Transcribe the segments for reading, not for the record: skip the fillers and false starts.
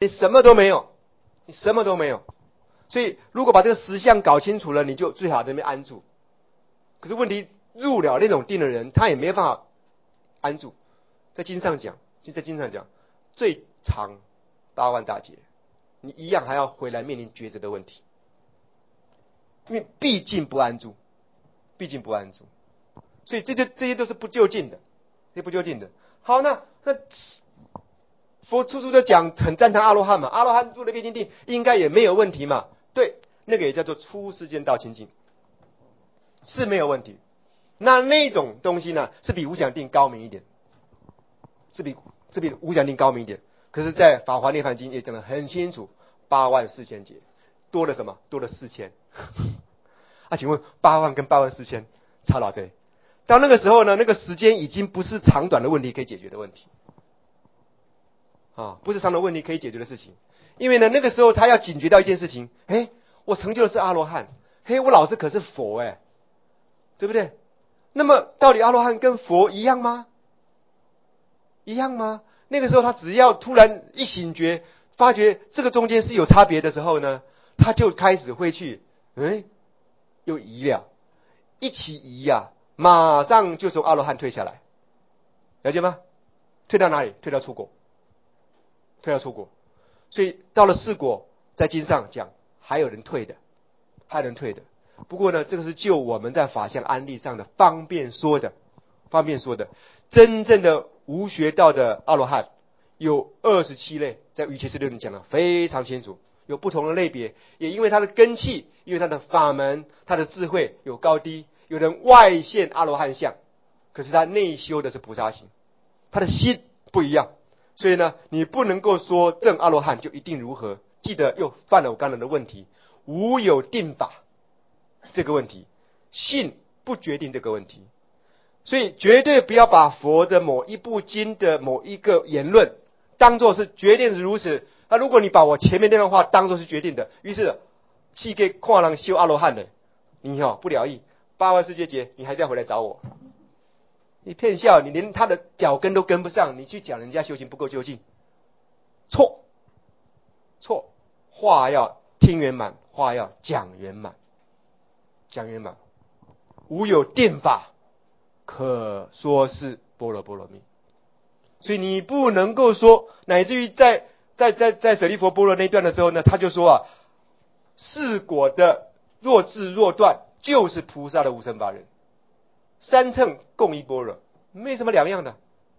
你什么都没有，你什么都没有。所以如果把这个实相搞清楚了，你就最好在那边安住。可是问题入了那种定的人，他也没办法安住。在经上讲，最长8万大劫，你一样还要回来面临抉择的问题，因为毕竟不安住，所以这些都是不究竟的，好，那佛处处都讲很赞叹阿罗汉嘛，阿罗汉入了灭尽定，应该也没有问题嘛。对，那个也叫做出世间道清净，是没有问题。那种东西呢，是比无想定高明一点，是比无想定高明一点。可是，在《法华涅槃经》也讲得很清楚，84000劫，多了什么？多了4000。请问8万跟84000差多少？到那个时候呢，那个时间已经不是长短的问题可以解决的问题。不是长短问题可以解决的事情。因为呢，那个时候他要警觉到一件事情，我成就的是阿罗汉，我老师可是佛对不对？那么到底阿罗汉跟佛一样吗？那个时候他只要突然一醒觉，发觉这个中间是有差别的时候呢，他就开始会去又移了，一起移马上就从阿罗汉退下来，了解吗？退到哪里？退到出果。所以到了四果，在经上讲还有人退的。不过呢，这个是就我们在法相安立上的方便说的。真正的无学道的阿罗汉有27类，在瑜伽师6里讲的非常清楚，有不同的类别，也因为他的根器，因为他的法门，他的智慧有高低。有人外现阿罗汉相，可是他内修的是菩萨行，他的心不一样。所以呢，你不能够说证阿罗汉就一定如何。记得又犯了我刚才的问题，无有定法这个问题，信不决定这个问题。所以绝对不要把佛的某一部经的某一个言论当作是决定是如此。如果你把我前面那段话当作是决定的，于是去给看人修阿罗汉的，你不了义，8万世界劫你还是要回来找我。你骗笑，你连他的脚跟都跟不上，你去讲人家修行不够究竟，错。话要听圆满，话要讲圆满。无有定法，可说是般若波罗蜜。所以你不能够说，乃至于在舍利弗般若那段的时候呢，他就说四果的若智若断，就是菩萨的无生法忍。三乘共一般若，没什么两样的。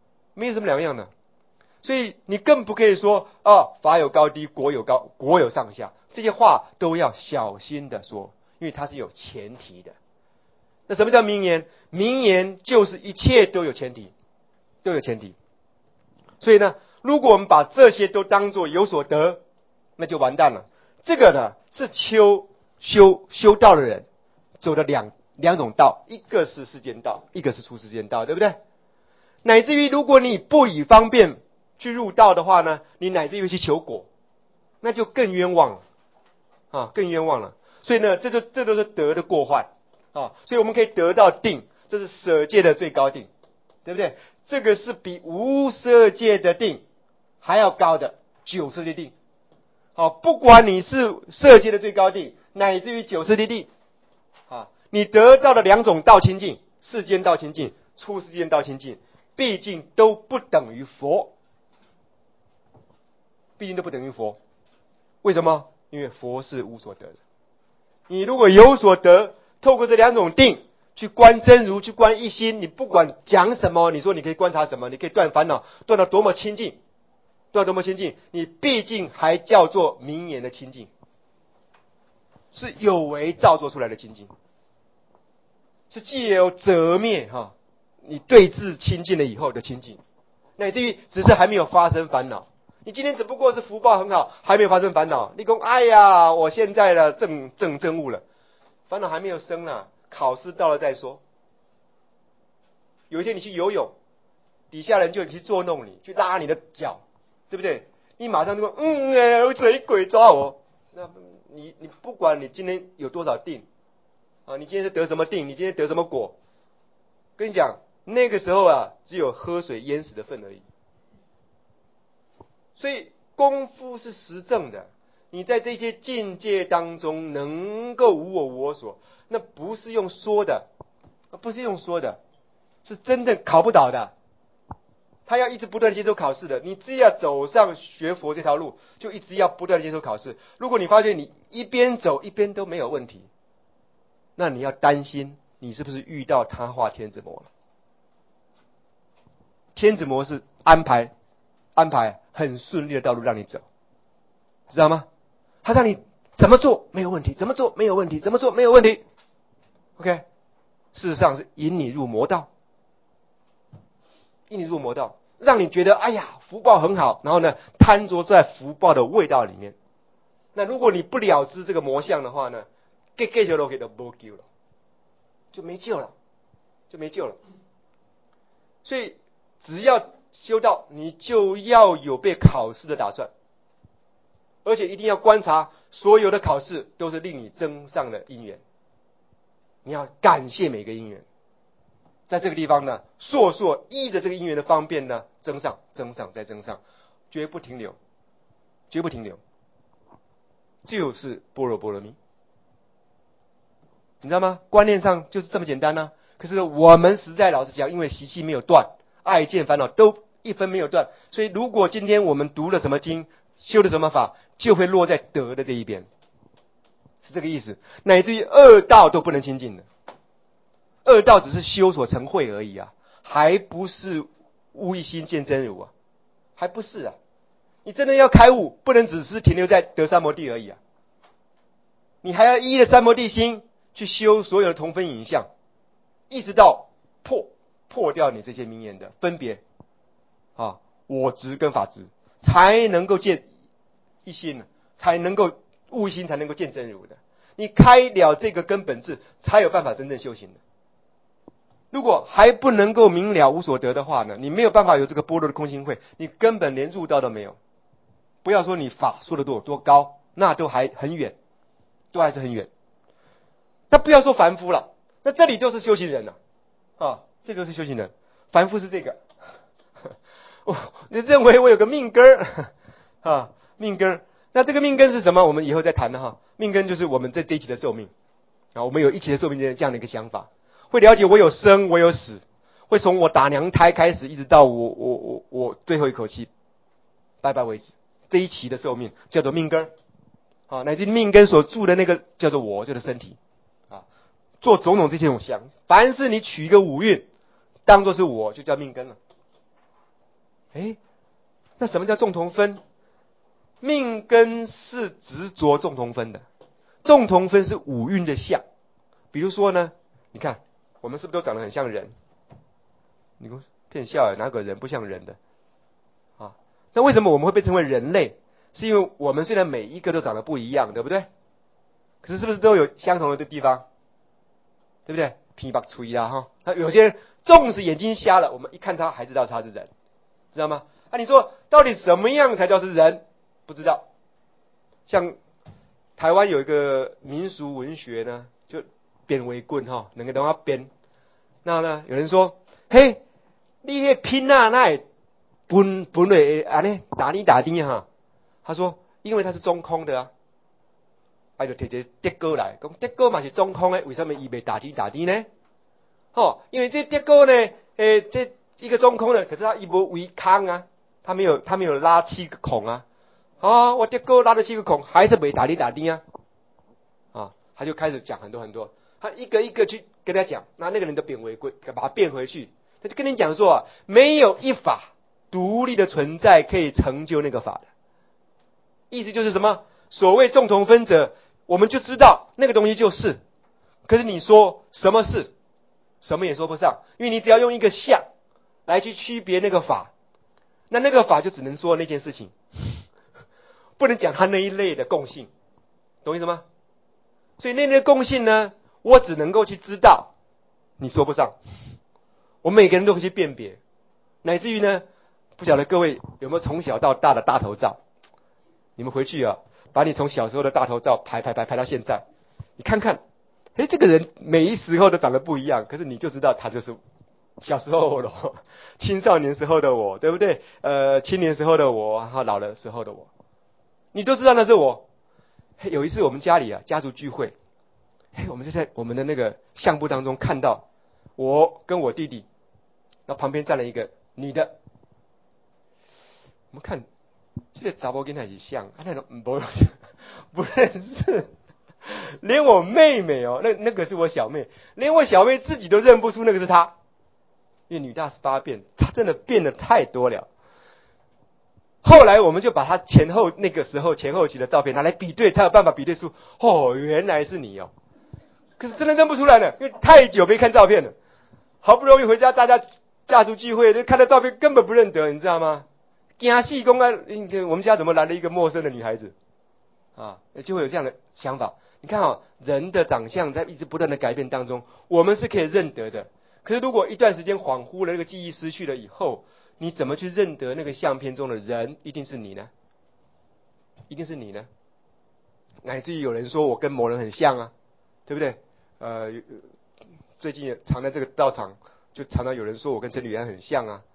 所以你更不可以说法有高低，果有上下，这些话都要小心的说，因为它是有前提的。那什么叫名言？名言就是一切都有前提。所以呢，如果我们把这些都当作有所得，那就完蛋了。这个呢，是修道的人走的两种道，一个是世间道，一个是出世间道，对不对？乃至于如果你不以方便去入道的话呢，你乃至于去求果，那就更冤枉了。所以呢，这都是得的过患所以我们可以得到定，这是舍戒的最高定，对不对？这个是比无色界的定还要高的九次的定。不管你是色界的最高定，乃至于九次的定你得到的两种道清净，世间道清净、出世间道清净，毕竟都不等于佛。为什么？因为佛是无所得的。你如果有所得，透过这两种定去观真如，去观一心，你不管讲什么，你说你可以观察什么，你可以断烦恼，断到多么清净，你毕竟还叫做名言的清净，是有为造作出来的清净，是既有则灭你对治清净了以后的清净，乃至于只是还没有发生烦恼。你今天只不过是福报很好，还没有发生烦恼。你说哎呀，我现在的正悟了，烦恼还没有生呢，考试到了再说。有一天你去游泳，底下人就去捉弄你，去拉你的脚，对不对？你马上就说有水鬼抓我。那你不管你今天有多少定你今天是得什么定，你今天得什么果，跟你讲，那个时候只有喝水淹死的份而已。所以功夫是实证的。你在这些境界当中能够无我无我所，那不是用说的，不是用说的，是真的考不倒的。他要一直不断的接受考试的。你只要走上学佛这条路，就一直要不断的接受考试。如果你发觉你一边走一边都没有问题，那你要担心你是不是遇到他化天子魔了。天子魔是安排很顺利的道路让你走，知道吗？他让你怎么做没有问题，怎么做没有问题，怎么做没有问题。OK， 事实上是引你入魔道，引你入魔道，让你觉得哎呀福报很好，然后呢贪着在福报的味道里面。那如果你不了知这个魔相的话呢，继续落去就没救了，就没救了，就没救了。所以只要修道，你就要有被考试的打算，而且一定要观察所有的考试都是令你增上的因缘，你要感谢每个因缘。在这个地方呢，烁依着这个因缘的方便呢，增上再增上，绝不停留，绝不停留，就是般若波罗蜜，你知道吗？观念上就是这么简单啊。可是我们实在老实讲，因为习气没有断，爱见烦恼都一分没有断，所以如果今天我们读了什么经，修了什么法，就会落在德的这一边，是这个意思。乃至于恶道都不能亲近的，恶道只是修所成慧而已啊，还不是悟一心见真如啊，还不是啊。你真的要开悟，不能只是停留在得三摩地而已啊，你还要依着三摩地心去修所有的同分影像，一直到破掉你这些名言的分别啊，我执跟法执，才能够见一心，才能够悟心，才能够见真如的。你开了这个根本智，才有办法真正修行的。如果还不能够明了无所得的话呢，你没有办法有这个般若的空性慧，你根本连入道都没有。不要说你法说的多高，那都还很远，都还是很远。那不要说凡夫了，那这里就是修行人了啊，这就是修行人。凡夫是这个，你认为我有个命根啊，命根。那这个命根是什么？我们以后再谈的哈。命根就是我们在这一期的寿命啊，我们有一期的寿命这样的一个想法，会了解我有生，我有死，会从我打娘胎开始，一直到我最后一口气拜拜为止。这一期的寿命叫做命根啊，乃至命根所住的那个叫做我，就是身体啊，做种种这些种想，凡是你取一个五蕴当作是我，就叫命根了。那什么叫众同分？命根是执着众同分的，众同分是五蕴的相。比如说呢，你看我们是不是都长得很像人？你给我骗笑，哪个人不像人的？那为什么我们会被称为人类？是因为我们虽然每一个都长得不一样，对不对？可是是不是都有相同的地方？对不对？皮白吹啊哈，那有些人纵使眼睛瞎了，我们一看他还知道他是人，知道吗？你说到底什么样才叫是人？不知道。像台湾有一个民俗文学呢，就编为棍哈，能够等他编。那呢，有人说，嘿，你那拼啊，那本来安尼打你打你哈。他说，因为它是中空的啊，就提一个德哥来，讲德哥嘛是中空的，为什么伊袂打你打你呢？因为这德哥呢，这一个中空的，可是它一无为空啊，它没有拉7个孔啊。我德哥拉了7个孔，还是袂打你打你啊。他就开始讲很多，他一个一个去跟他讲，那个人的变为贵，把它变回去，他就跟你讲说没有一法独立的存在可以成就那个法的。意思就是什么？所谓众同分者，我们就知道那个东西就是，可是你说什么是，什么也说不上，因为你只要用一个相来去区别那个法，那个法就只能说那件事情，不能讲它那一类的共性，懂意思吗？所以那类的共性呢，我只能够去知道，你说不上。我们每个人都会去辨别，乃至于呢，不晓得各位有没有从小到大的大头照？你们回去把你从小时候的大头照排到现在，你看看，这个人每一时候都长得不一样，可是你就知道他就是小时候的我，青少年时候的我，对不对？青年时候的我，然后老的时候的我，你都知道那是我。有一次我们家里啊家族聚会，我们就在我们的那个相簿当中看到我跟我弟弟，然后旁边站了一个女的，我们看这个查某跟他很像，那种不认识，连我妹妹哦，那个是我小妹，连我小妹自己都认不出那个是她，因为女大18变，她真的变得太多了。后来我们就把她那个时候前后期的照片拿来比对，才有办法比对出，原来是你哦。可是真的认不出来了，因为太久没看照片了。好不容易回家，大家家族聚会，就看到照片根本不认得，你知道吗？惊死公啊！我们家怎么来了一个陌生的女孩子啊？就会有这样的想法。你看人的长相在一直不断的改变当中，我们是可以认得的。可是如果一段时间恍惚了，那个记忆失去了以后，你怎么去认得那个相片中的人？一定是你呢？一定是你呢？乃至于有人说我跟某人很像啊，对不对？最近也常在这个道场，就常常有人说我跟陈履安很像啊。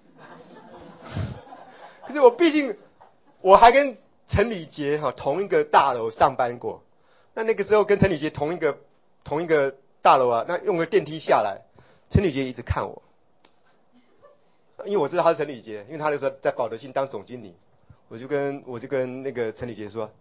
可是毕竟我还跟陈礼杰同一个大楼上班过，那个时候跟陈礼杰同一个大楼啊，那用个电梯下来，陈礼杰一直看我，因为我知道他是陈礼杰，因为他那时候在保德信当总经理，我就跟那个陈礼杰说，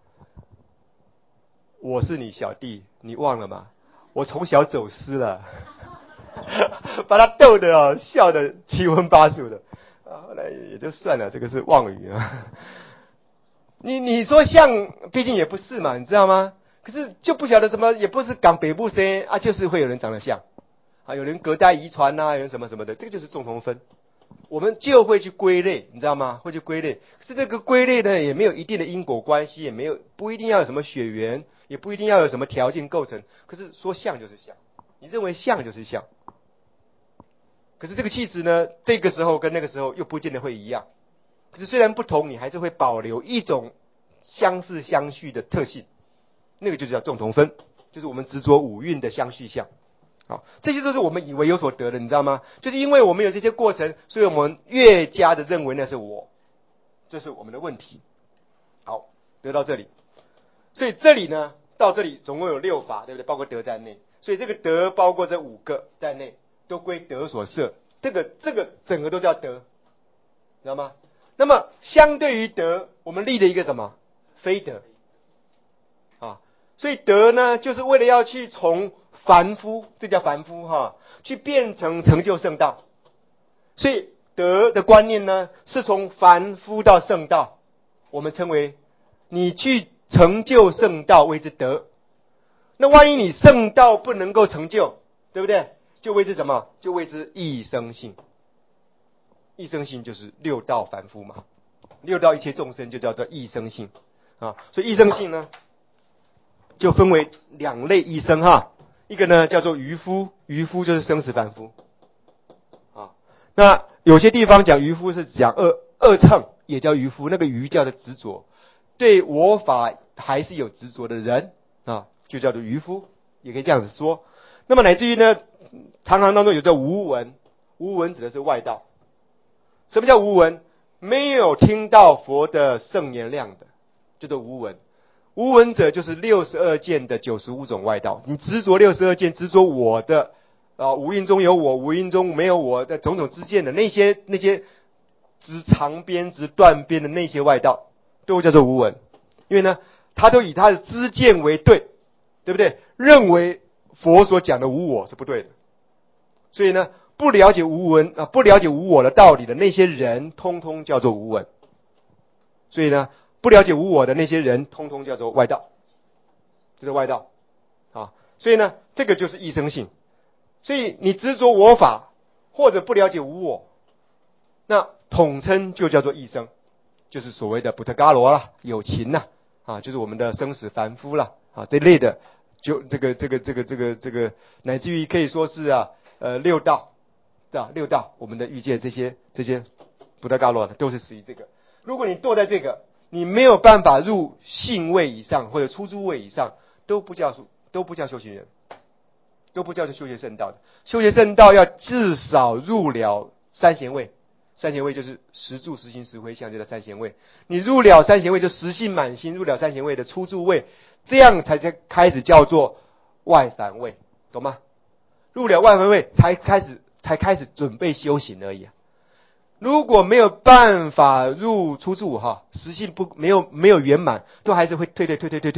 我是你小弟，你忘了吗？我从小走失了，把他逗得笑得七荤八素的。后来也就算了，这个是妄语啊。你说像，毕竟也不是嘛，你知道吗？可是就不晓得什么，也不是港北部生啊，就是会有人长得像啊，有人隔代遗传呐，有人什么什么的，这个就是众同分。我们就会去归类，你知道吗？会去归类。可是这个归类呢，也没有一定的因果关系，也没有不一定要有什么血缘，也不一定要有什么条件构成。可是说像就是像，你认为像就是像。可是这个气质呢，这个时候跟那个时候又不见得会一样。可是虽然不同，你还是会保留一种相似相续的特性，那个就叫众同分，就是我们执着五蕴的相续相。好，这些都是我们以为有所得的，你知道吗？就是因为我们有这些过程，所以我们越加的认为那是我，这是我们的问题。好，得到这里，所以这里呢，到这里总共有6法，对不对？包括德在内，所以这个德包括这5个在内，都归德所摄。这个整个都叫德，知道吗？那么相对于德，我们立了一个什么？非德啊。所以德呢，就是为了要去从凡夫，这叫凡夫去变成成就圣道。所以德的观念呢，是从凡夫到圣道，我们称为你去成就圣道谓之德。那万一你圣道不能够成就，对不对？就谓之什么？就谓之异生性。异生性就是6道凡夫嘛，6道一切众生就叫做异生性啊。所以异生性呢，就分为2类异生一个呢叫做愚夫，愚夫就是生死凡夫啊。那有些地方讲愚夫是讲二乘，也叫愚夫，那个愚叫做执着，对我法还是有执着的人啊，就叫做愚夫，也可以这样子说。那么乃至于呢，常常当中有叫无闻，无闻指的是外道。什么叫无闻？没有听到佛的圣言量的，叫做无闻。无闻者就是62见的95种外道。你执着62见，执着我的无因中有我，无因中没有我的种种之见的那些执长边、执断边的那些外道，都叫做无闻。因为呢，他都以他的知见为对，对不对？认为佛所讲的无我是不对的，所以呢，不了解无闻不了解无我的道理的那些人，通通叫做无闻。所以呢，不了解无我的那些人，通通叫做外道，这是外道啊。所以呢，这个就是异生性。所以你执着我法，或者不了解无我，那统称就叫做异生，就是所谓的布特伽罗啦、有情啦就是我们的生死凡夫啦这类的，就这个，乃至于可以说是6道。6道，我们的欲界这些布特伽罗都是属于这个。如果你堕在这个，你没有办法入性位以上或者初诸位以上，都不叫修行人都不叫做修学圣道的。修学圣道要至少入了三贤位，三贤位就是十住十行十回向，就叫三贤位。你入了三贤位，就十信满心入了三贤位的初住位，这样才开始叫做外凡位，懂吗？入了外凡位才开始准备修行而已啊。如果没有办法入初住哈，实性没有圆满，都还是会退，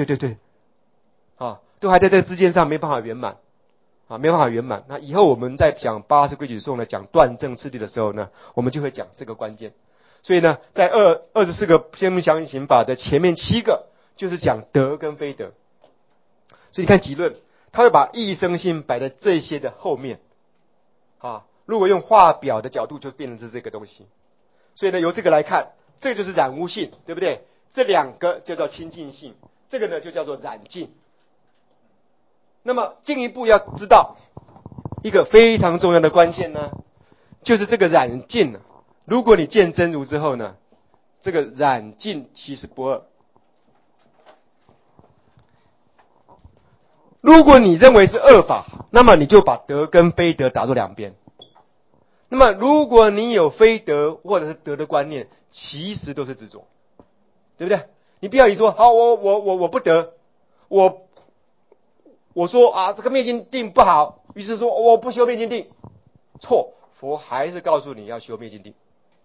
啊，都还在这个支箭上没办法圆满，啊，没办法圆满。那以后我们在讲80规矩颂呢，讲断正次第的时候呢，我们就会讲这个关键。所以呢，在24个先不相应刑法的前面7个，就是讲得跟非得。所以你看集论，他会把一生性摆在这些的后面，啊。如果用画表的角度，就变成是这个东西。所以呢，由这个来看，这个就是染污性，对不对？这两个就叫清净性，这个呢就叫做染净。那么进一步要知道一个非常重要的关键呢，就是这个染净。如果你见真如之后呢，这个染净其实不二。如果你认为是二法，那么你就把得跟非得打作两边。那么如果你有非得或者是得的观念，其实都是执着，对不对？你不要一说好，我不得，我说啊这个灭尽定不好，于是说我不修灭尽定，错，佛还是告诉你要修灭尽定。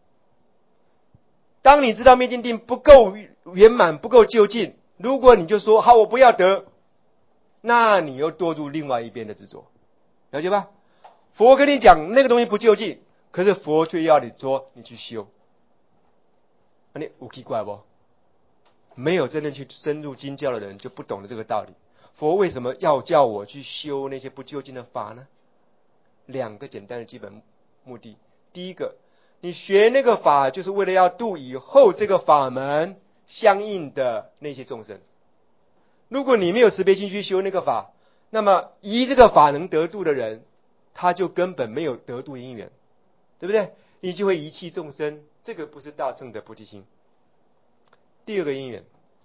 当你知道灭尽定不够圆满不够究竟，如果你就说好我不要得，那你又堕入另外一边的执着，了解吧？佛跟你讲那个东西不究竟，可是佛却要你说你去修，你有奇怪不？没有真正去深入经教的人就不懂得这个道理。佛为什么要叫我去修那些不究竟的法呢？两个简单的基本目的。第一个，你学那个法就是为了要度以后这个法门相应的那些众生。如果你没有慈悲心去修那个法，那么依这个法能得度的人，他就根本没有得度因缘，对不对？你就会遗弃众生，这个不是大乘的菩提心。第二个因缘，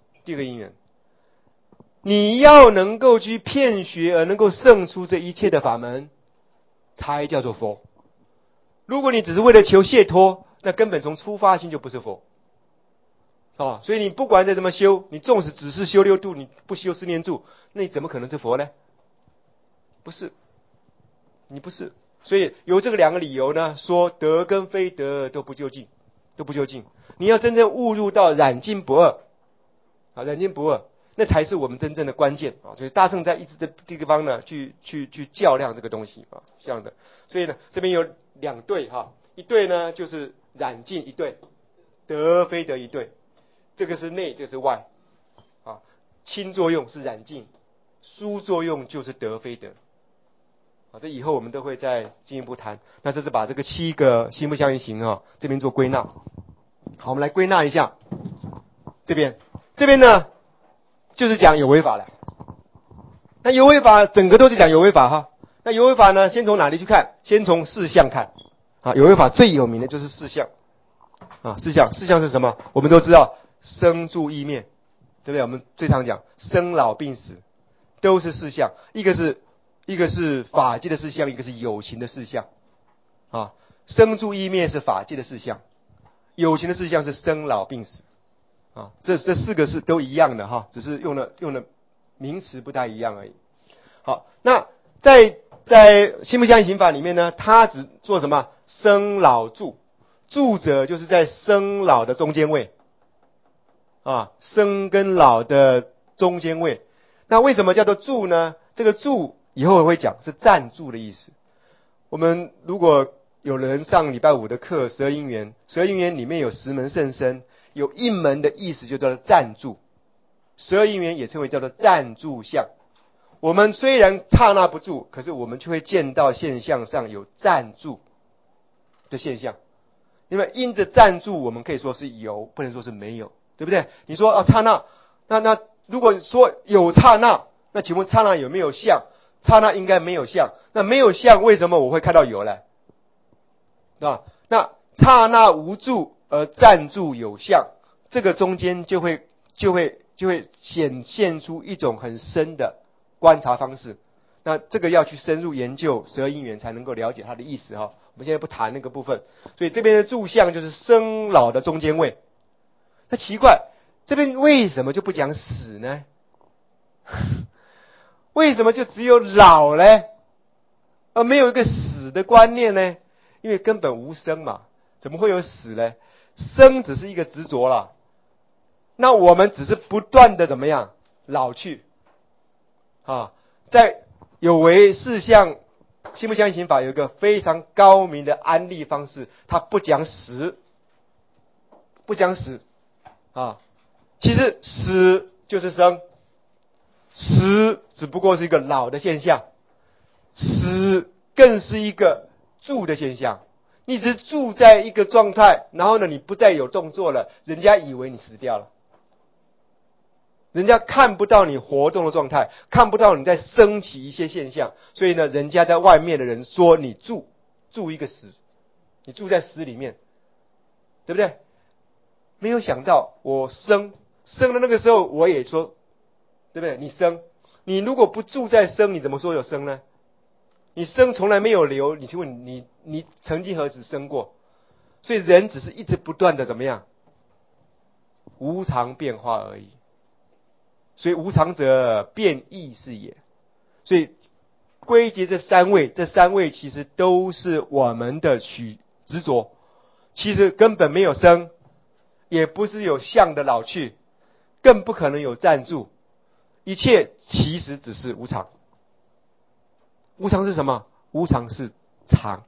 你要能够去遍学而能够胜出这一切的法门，才叫做佛。如果你只是为了求解脱，那根本从出发心就不是佛。所以你不管再怎么修，你纵使只是修六度，你不修四念住，那你怎么可能是佛呢？不是，你不是。所以有这个两个理由呢，说得跟非得都不究竟。你要真正悟入到染净不二，染净不二，那才是我们真正的关键啊！所以大乘在一直在这个地方呢，去较量这个东西啊，这样的。所以呢，这边有两对哈，一对呢就是染净一对，得非得一对，这个是内，这个是外啊。轻作用是染净，疏作用就是得非得。这以后我们都会再进一步谈。那这是把这个7个心不相应行啊，这边做归纳。好，我们来归纳一下。这边呢，就是讲有为法了。那有为法整个都是讲有为法哈。那有为法呢，先从哪里去看？先从四相看。啊，有为法最有名的就是四相。啊，四相是什么？我们都知道，生住异灭，对不对？我们最常讲生老病死，都是四相。一个是法界的事项，一个是有情的事项。啊，生住异灭是法界的事项，有情的事项是生老病死。啊，这4个是都一样的哈，只是用的名词不太一样而已。好，那在心不相应刑法里面呢，它只做什么？生老住，住者就是在生老的中间位。啊，生跟老的中间位。那为什么叫做住呢？这个住以后我会讲是暂住的意思。我们如果有人上礼拜5的课，十二因缘里面有10门甚深，有一门的意思就叫做暂住。12因缘也称为叫做暂住相。我们虽然刹那不住，可是我们却会见到现象上有暂住的现象。因为因着暂住，我们可以说是有，不能说是没有，对不对？你说刹那，那如果说有刹那，那请问刹那有没有相？刹那应该没有相。那没有相，为什么我会看到有呢？那刹那无住而暂住有相，这个中间就会显现出一种很深的观察方式。 那这个要去深入研究十二因缘才能够了解它的意思哈。我们现在不谈那个部分，所以这边的住相就是生老的中间位。那奇怪，这边为什么就不讲死呢？为什么就只有老呢？而没有一个死的观念呢？因为根本无生嘛，怎么会有死呢？生只是一个执着了，那我们只是不断的怎么样老去啊？在有为事相心不相行法有一个非常高明的安立方式，它不讲死，不讲死啊。其实死就是生，死只不过是一个老的现象，死更是一个住的现象。你只是住在一个状态，然后呢，你不再有动作了，人家以为你死掉了。人家看不到你活动的状态，看不到你在升起一些现象，所以呢，人家在外面的人说你住一个死，你住在死里面，对不对？没有想到我生的那个时候，我也说，对不对？你生，你如果不住在生，你怎么说有生呢？你生从来没有留，你去问你曾经何时生过？所以人只是一直不断的怎么样，无常变化而已。所以无常者变异是也。所以归结这三位其实都是我们的执着，其实根本没有生，也不是有相的老去，更不可能有暂住，一切其实只是无常。无常是什么？无常是常。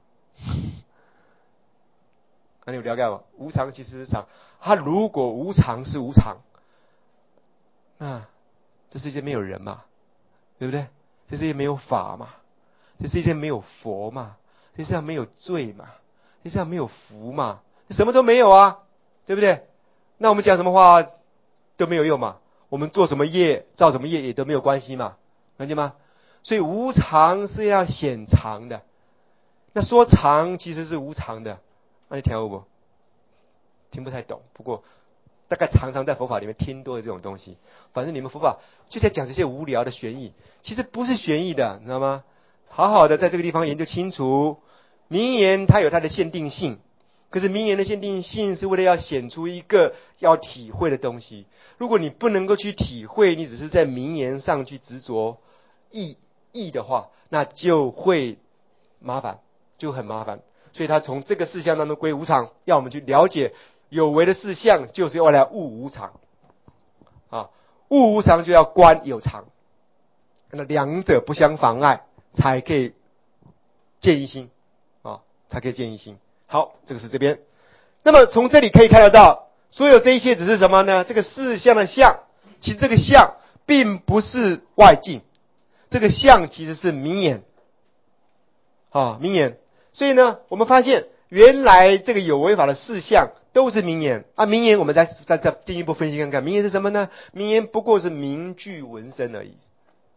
那你有了解吗？无常其实是常。它如果无常是无常，那这世界没有人嘛，对不对？这世界没有法嘛，这世界没有佛嘛，这世界上没有罪嘛，这世界上没有福嘛，什么都没有啊，对不对？那我们讲什么话都没有用嘛，我们做什么业造什么业也都没有关系嘛，了解吗？所以无常是要显常的，那说常其实是无常的，那你听懂不？听不太懂，不过大概常常在佛法里面听多了这种东西。反正你们佛法就在讲这些无聊的玄义，其实不是玄义的，你知道吗？好好的在这个地方研究清楚，名言它有它的限定性，可是名言的限定性是为了要显出一个要体会的东西。如果你不能够去体会，你只是在名言上去执着义的话，那就会麻烦，就很麻烦。所以他从这个事项当中归无常，要我们去了解有为的事项就是要来悟无常啊，悟无常就要观有常，那两者不相妨碍，才可以见一心啊，才可以见一心。好，这个是这边。那么从这里可以看得到，所有这一切只是什么呢？这个事项的相，其实这个相并不是外境，这个相其实是名言啊，名言。所以呢，我们发现原来这个有为法的事项都是名言啊。名言我们再进一步分析看看，名言是什么呢？名言不过是名句文声而已。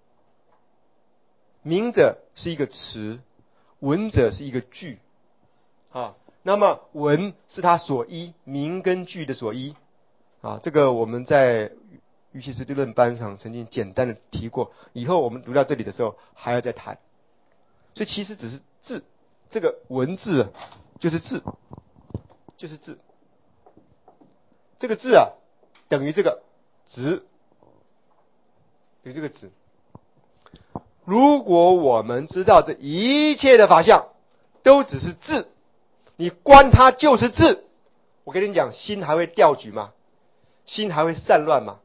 名者是一个词，文者是一个句啊。那么文是它所依，名跟句的所依啊。这个我们在瑜伽师地论班上曾经简单的提过，以后我们读到这里的时候还要再谈。所以其实只是字，这个文字就是字，就是字。这个字啊，等于这个值，等于这个值。如果我们知道这一切的法相都只是字，你观它就是字，我跟你讲，心还会调举吗？心还会散乱吗？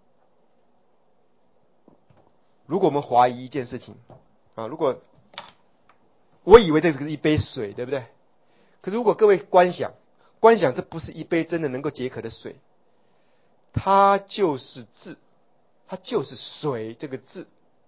如果我们怀疑一件事情啊，如果我以为这是一杯水，对不对？可是如果各位观想这不是一杯真的能够解渴的水，它就是字，它就是水这个字，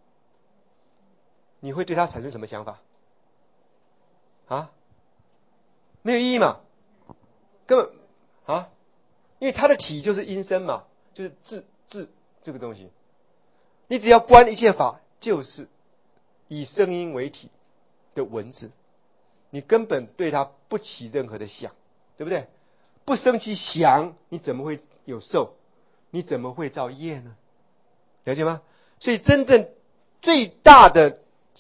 你会对它产生什么想法？啊？没有意义嘛？根本啊，因为它的体就是音声嘛，就是字这个东西。你只要观一切法，就是以声音为体的文字，你根本对它不起任何的想，对不对？不生起想，你怎么会有受？你怎么会造业呢？了解吗？所以真正最大的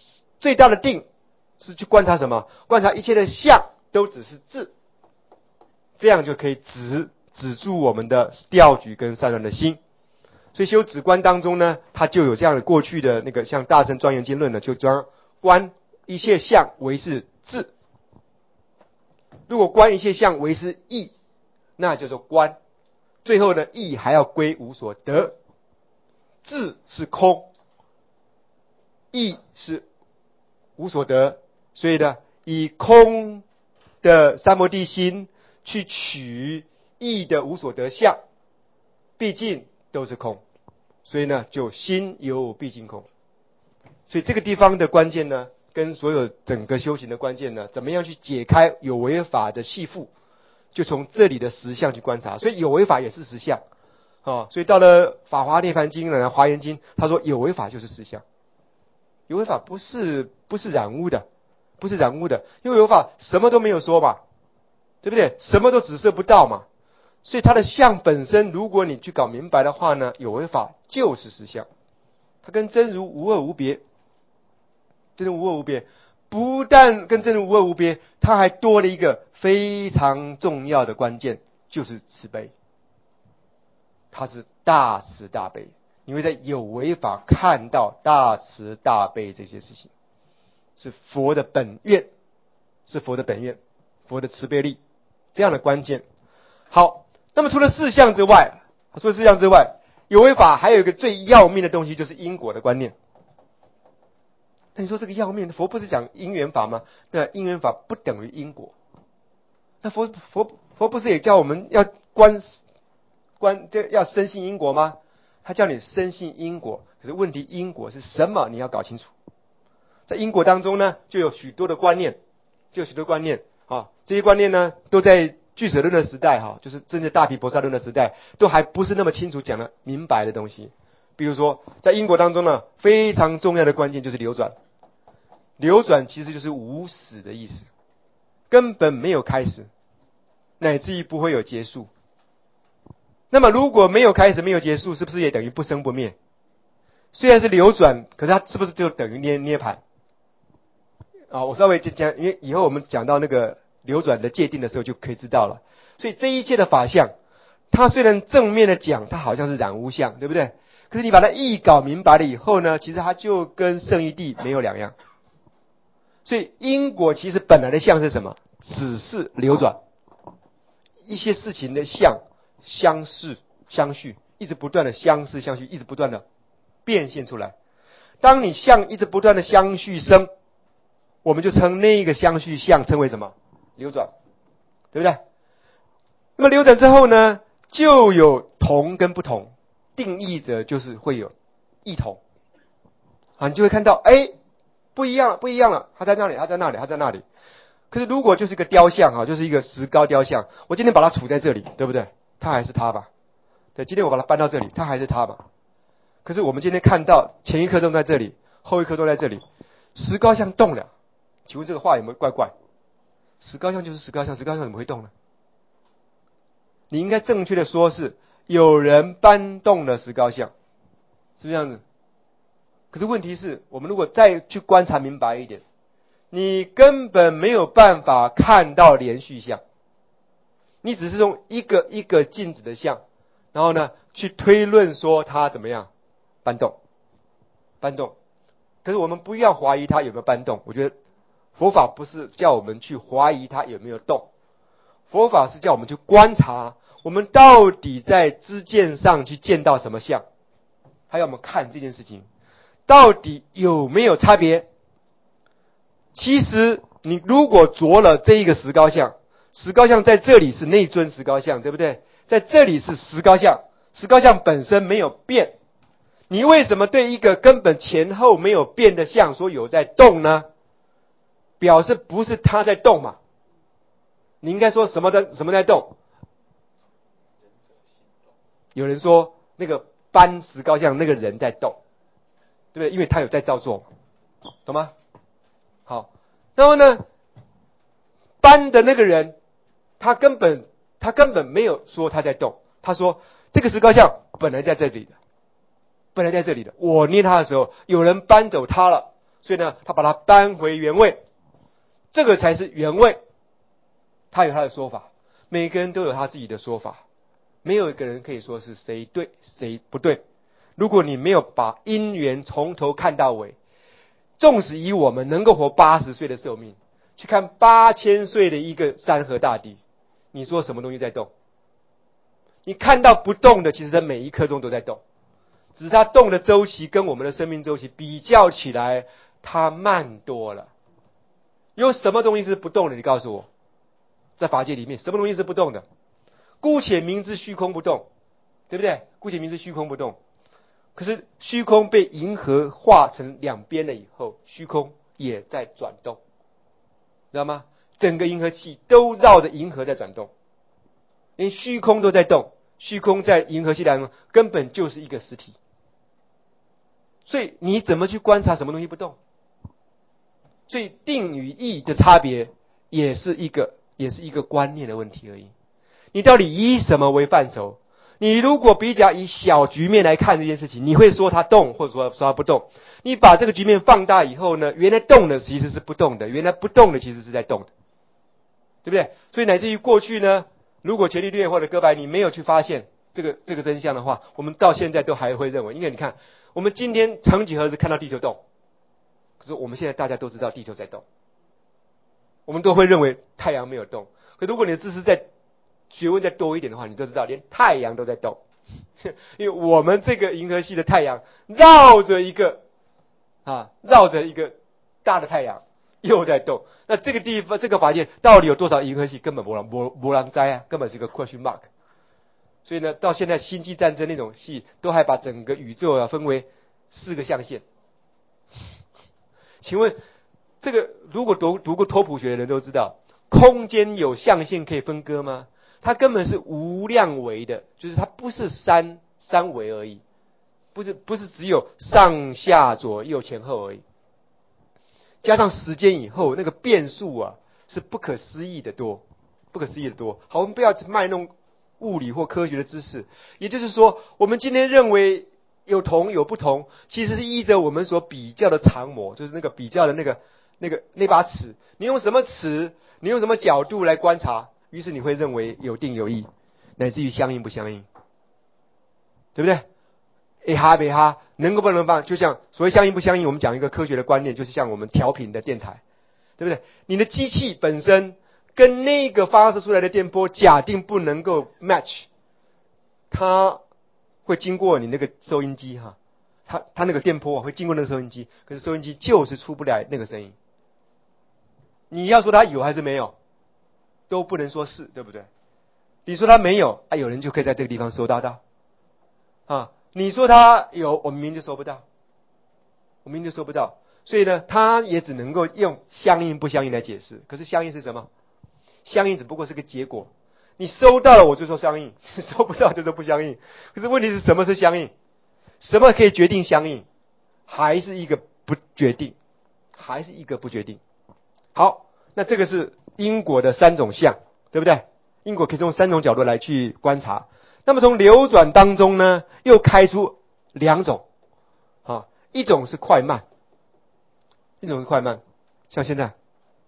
最大的定是去观察什么？观察一切的相都只是智，这样就可以止住我们的掉举跟散乱的心。所以修止观当中呢，它就有这样的过去的那个像大乘庄严经论呢，就将观一切相为是智。如果观一切相为是义，那就是观。最后呢，义还要归无所得。智是空，义是无所得，所以呢，以空的三摩地心去取义的无所得相，毕竟都是空，所以呢，就心有毕竟空。所以这个地方的关键呢，跟所有整个修行的关键呢，怎么样去解开有为法的系缚，就从这里的实相去观察。所以有为法也是实相啊。所以到了法华涅槃经呢，华严经，他说有为法就是实相。有为法不是染污的，不是染污的，因为有为法什么都没有说嘛，对不对？什么都指涉不到嘛。所以它的相本身，如果你去搞明白的话呢，有为法就是实相，它跟真如无二无别。真如无二无别，不但跟真如无二无别，它还多了一个非常重要的关键，就是慈悲。它是大慈大悲，你会在有为法看到大慈大悲这些事情，是佛的本愿，是佛的本愿，佛的慈悲力，这样的关键。好，那么除了四相之外，有为法还有一个最要命的东西，就是因果的观念。那你说这个要命，佛不是讲因缘法吗？那因缘法不等于因果。那佛不是也叫我们要要深信因果吗？他叫你深信因果，可是问题因果是什么？你要搞清楚。在因果当中呢，就有许多的观念，啊，这些观念呢，都在俱舍论的时代哈，就是真正大毗婆萨论的时代，都还不是那么清楚讲的明白的东西。比如说，在因果当中呢，非常重要的关键就是流转。流转其实就是无始的意思，根本没有开始，乃至于不会有结束。那么如果没有开始没有结束，是不是也等于不生不灭？虽然是流转，可是它是不是就等于涅槃？啊，我稍微讲，因为以后我们讲到那个流转的界定的时候就可以知道了。所以这一切的法相，它虽然正面的讲，它好像是染污相，对不对？可是你把它意搞明白了以后呢，其实它就跟圣义谛没有两样。所以因果其实本来的相是什么？只是流转，一些事情的相相似相续，一直不断的相似相续，一直不断的变现出来。当你相一直不断的相续生，我们就称那个相续相称为什么？流转，对不对？那么流转之后呢，就有同跟不同，定义者就是会有异同啊，你就会看到，不一样了，它在那里。可是如果就是一个雕像啊，就是一个石膏雕像，我今天把它杵在这里，对不对？它还是它吧？对，今天我把它搬到这里，它还是它吧？可是我们今天看到前一刻钟在这里，后一刻钟在这里，石膏像动了，请问这个话有没有怪怪？石膏像就是石膏像，石膏像怎么会动呢？你应该正确的说是有人搬动了石膏像，是不是这样子？可是问题是，我们如果再去观察明白一点，你根本没有办法看到连续相，你只是用一个一个静止的相，然后呢去推论说它怎么样搬动。可是我们不要怀疑它有没有搬动，我觉得佛法不是叫我们去怀疑它有没有动，佛法是叫我们去观察，我们到底在知见上去见到什么相，他要我们看这件事情到底有没有差别。其实你如果着了这一个石膏像，石膏像在这里是内尊石膏像，对不对？在这里是石膏像，石膏像本身没有变，你为什么对一个根本前后没有变的像说有在动呢？表示不是它在动嘛？你应该说什么在动？有人说那个搬石膏像那个人在动，对不对？因为他有在造作，懂吗？好，那么呢，搬的那个人，他根本没有说他在动，他说这个石膏像本来在这里的，我捏它的时候，有人搬走它了， 所以呢，他把它搬回原位，这个才是原位。他有他的说法，每个人都有他自己的说法，没有一个人可以说是谁对谁不对。如果你没有把因缘从头看到尾，纵使以我们能够活80岁的寿命，去看8000岁的一个山河大地，你说什么东西在动？你看到不动的，其实在每一刻钟都在动，只是它动的周期跟我们的生命周期比较起来，它慢多了。有什么东西是不动的？你告诉我，在法界里面，什么东西是不动的？姑且明知虚空不动，对不对？姑且明知虚空不动，可是虚空被银河画成两边了以后，虚空也在转动，知道吗？整个银河系都绕着银河在转动，连虚空都在动。虚空在银河系当中根本就是一个实体，所以你怎么去观察什么东西不动？所以定与义的差别也是一个观念的问题而已。你到底以什么为范畴？你如果比较以小局面来看这件事情，你会说它动，或者说它不动。你把这个局面放大以后呢，原来动的其实是不动的，原来不动的其实是在动的，对不对？所以乃至于过去呢，如果伽利略或者哥白尼没有去发现这个真相的话，我们到现在都还会认为，因为你看，我们今天曾几何时看到地球动，可是我们现在大家都知道地球在动，我们都会认为太阳没有动。可如果你的知识学问再多一点的话，你就知道连太阳都在动，因为我们这个银河系的太阳绕着一个大的太阳又在动。那这个地方这个法界到底有多少银河系，根本没人知啊，根本是一个 question mark。所以呢，到现在星际战争那种戏都还把整个宇宙分为4个象限。请问这个如果读过托普学的人都知道，空间有象限可以分割吗？它根本是无量维的，就是它不是三维而已，不是只有上下左右前后而已。加上时间以后，那个变数是不可思议的多，不可思议的多。好，我们不要卖弄物理或科学的知识，也就是说，我们今天认为有同有不同，其实是依着我们所比较的常模，就是那个比较的那把尺。你用什么尺，你用什么角度来观察，于是你会认为有定有异，乃至于相应不相应，对不对？A 哈 B 哈能够不能放？就像所谓相应不相应，我们讲一个科学的观念，就是像我们调频的电台，对不对？你的机器本身跟那个发射出来的电波假定不能够 match， 它会经过你那个收音机它那个电波会经过那个收音机，可是收音机就是出不来那个声音。你要说它有还是没有，都不能说是，对不对？你说它没有有人就可以在这个地方收到你说它有，我们明明就收不到，所以呢，它也只能够用相应不相应来解释。可是相应是什么？相应只不过是个结果，你收到了我就说相应，收不到就说不相应。可是问题是什么是相应？什么可以决定相应？还是一个不决定，好，那这个是因果的3种相，对不对？因果可以从3种角度来去观察。那么从流转当中呢，又开出2种一种是快慢，像现在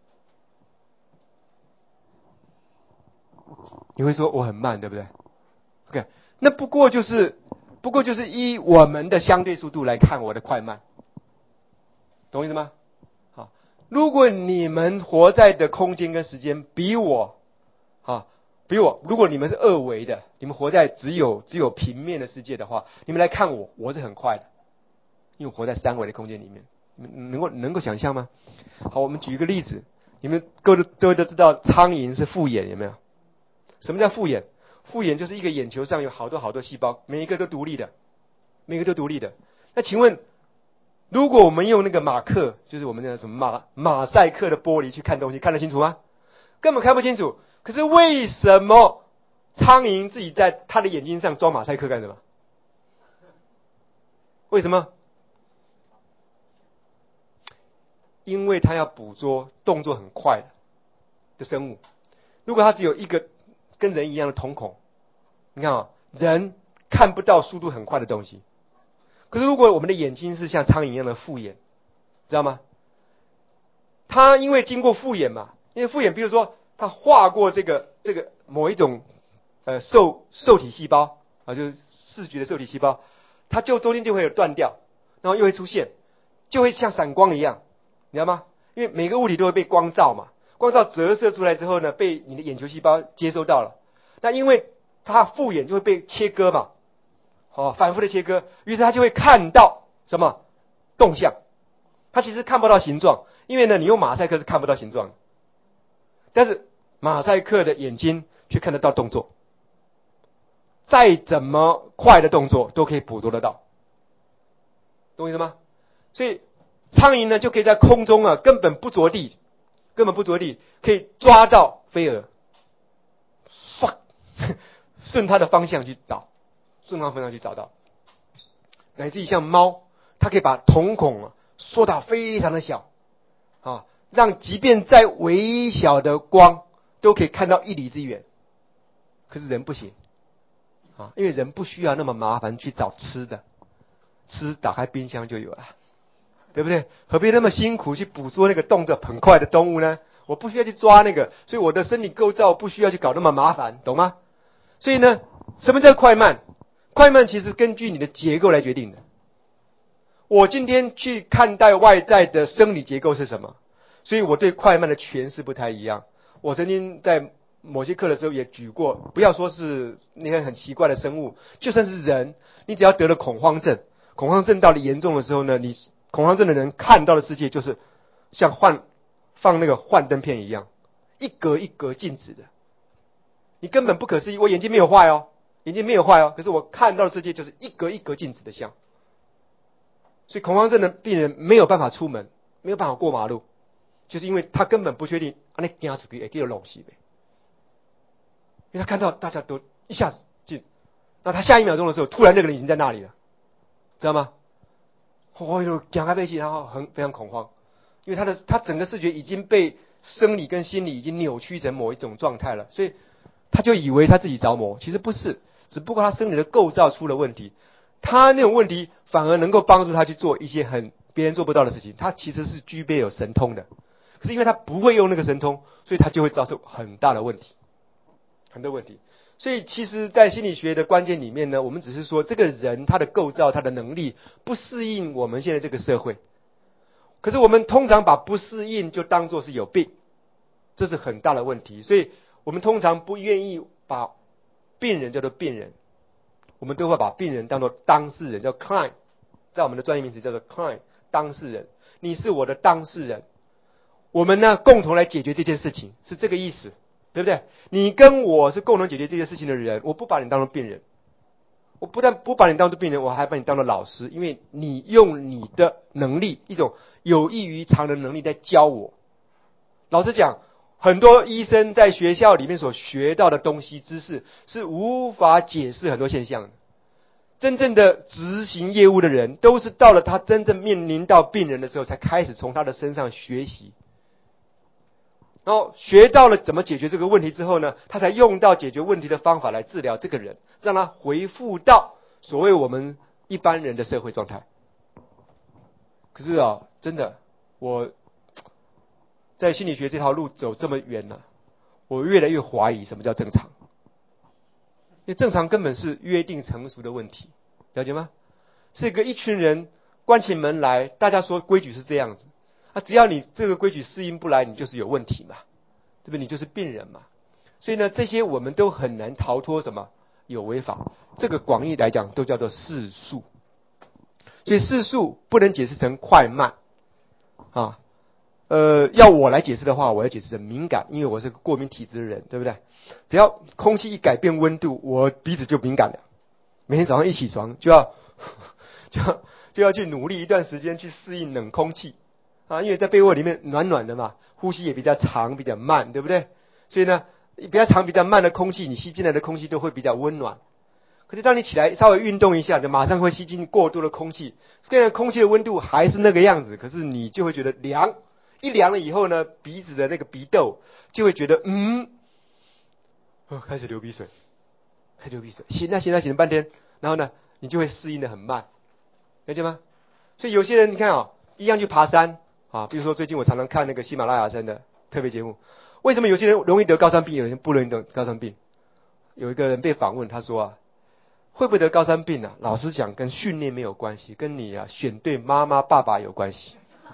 你会说我很慢，对不对 ？OK， 那不过就是依我们的相对速度来看我的快慢，懂我意思吗？好，如果你们活在的空间跟时间比我，如果你们是2维的，你们活在只有平面的世界的话，你们来看我是很快的，因为我活在3维的空间里面，你们能够想象吗？好，我们举一个例子，你们各位都知道苍蝇是复眼，有没有？什么叫复眼？复眼就是一个眼球上有好多细胞，每一个都独立的。那请问，如果我们用那个马克，就是我们的什么马赛克的玻璃去看东西，看得清楚吗？根本看不清楚。可是为什么苍蝇自己在它的眼睛上装马赛克干什么？为什么？因为它要捕捉动作很快的生物。如果它只有一个跟人一样的瞳孔，你看人看不到速度很快的东西。可是如果我们的眼睛是像苍蝇一样的复眼，知道吗？ 它因为经过复眼嘛，因为复眼，比如说它划过这个某一种受体细胞啊，就是视觉的受体细胞，它就中间就会有断掉，然后又会出现，就会像闪光一样，你知道吗？因为每个物体都会被光照嘛，光照折射出来之后呢，被你的眼球细胞接收到了，那因为它复眼就会被切割嘛，反复的切割，于是它就会看到什么动向，它其实看不到形状，因为呢，你用马赛克是看不到形状的，但是马赛克的眼睛却看得到动作，再怎么快的动作都可以捕捉得到，懂我意思吗？所以苍蝇呢就可以在空中啊根本不着地，可以抓到飞蛾，唰，顺它的方向去找，找到，乃至于像猫，它可以把瞳孔缩到非常的小，让即便再微小的光都可以看到1里之远。可是人不行因为人不需要那么麻烦去找吃的，吃打开冰箱就有了，对不对？何必那么辛苦去捕捉那个动作很快的动物呢？我不需要去抓那个，所以我的生理构造不需要去搞那么麻烦，懂吗？所以呢，什么叫快慢？快慢其实根据你的结构来决定的。我今天去看待外在的生理结构是什么，所以我对快慢的诠释不太一样。我曾经在某些课的时候也举过，不要说是那些很奇怪的生物，就算是人，你只要得了恐慌症，恐慌症到了严重的时候呢，你恐慌症的人看到的世界就是像放那个幻灯片一样，一格一格静止的，你根本不可思议。我眼睛没有坏哦，可是我看到的世界就是一格一格静止的像。所以恐慌症的病人没有办法出门，没有办法过马路，就是因为他根本不确定你走出去会有东西呗。因为他看到大家都一下子进，那他下一秒钟的时候，突然那个人已经在那里了，知道吗？讲开背气，然后非常恐慌，因为他整个视觉已经被生理跟心理已经扭曲成某一种状态了，所以他就以为他自己着魔，其实不是，只不过他生理的构造出了问题，他那种问题反而能够帮助他去做一些别人做不到的事情，他其实是具备有神通的，可是因为他不会用那个神通，所以他就会遭受很大的问题。很多问题，所以其实在心理学的关键里面呢，我们只是说这个人他的构造他的能力不适应我们现在这个社会，可是我们通常把不适应就当作是有病，这是很大的问题，所以我们通常不愿意把病人叫做病人，我们都会把病人当作当事人，叫 client， 在我们的专业名词叫做 client， 当事人，你是我的当事人，我们呢共同来解决这件事情，是这个意思，对不对？你跟我是共同解决这件事情的人，我不把你当作病人，我不但不把你当作病人，我还把你当作老师，因为你用你的能力，一种有异于常人能力在教我。老实讲，很多医生在学校里面所学到的东西知识是无法解释很多现象的，真正的执行业务的人都是到了他真正面临到病人的时候才开始从他的身上学习，然后学到了怎么解决这个问题之后呢，他才用到解决问题的方法来治疗这个人，让他恢复到所谓我们一般人的社会状态。可是真的，我在心理学这条路走这么远了，我越来越怀疑什么叫正常，因为正常根本是约定成熟的问题，了解吗？是一群人关起门来，大家说规矩是这样子，只要你这个规矩适应不来，你就是有问题嘛，对不对？你就是病人嘛。所以呢，这些我们都很难逃脱什么有为法，这个广义来讲都叫做世俗。所以世俗不能解释成快慢啊。要我来解释的话，我要解释成敏感，因为我是个过敏体质的人，对不对？只要空气一改变温度，我鼻子就敏感了。每天早上一起床就要去努力一段时间去适应冷空气因为在被窝里面暖暖的嘛，呼吸也比较长比较慢，对不对？所以呢，比较长比较慢的空气，你吸进来的空气都会比较温暖。可是当你起来稍微运动一下，就马上会吸进过多的空气，虽然空气的温度还是那个样子，可是你就会觉得凉。一凉了以后呢，鼻子的那个鼻窦就会觉得开始流鼻水，醒了半天，然后呢，你就会适应的很慢，了解吗？所以有些人你看一样去爬山， 啊。比如说最近我常常看那个喜马拉雅山的特别节目，为什么有些人容易得高山病，有人不容易得高山病？有一个人被访问，他说啊，会不会得高山病啊？老实讲，跟训练没有关系，跟你啊选对妈妈爸爸有关系。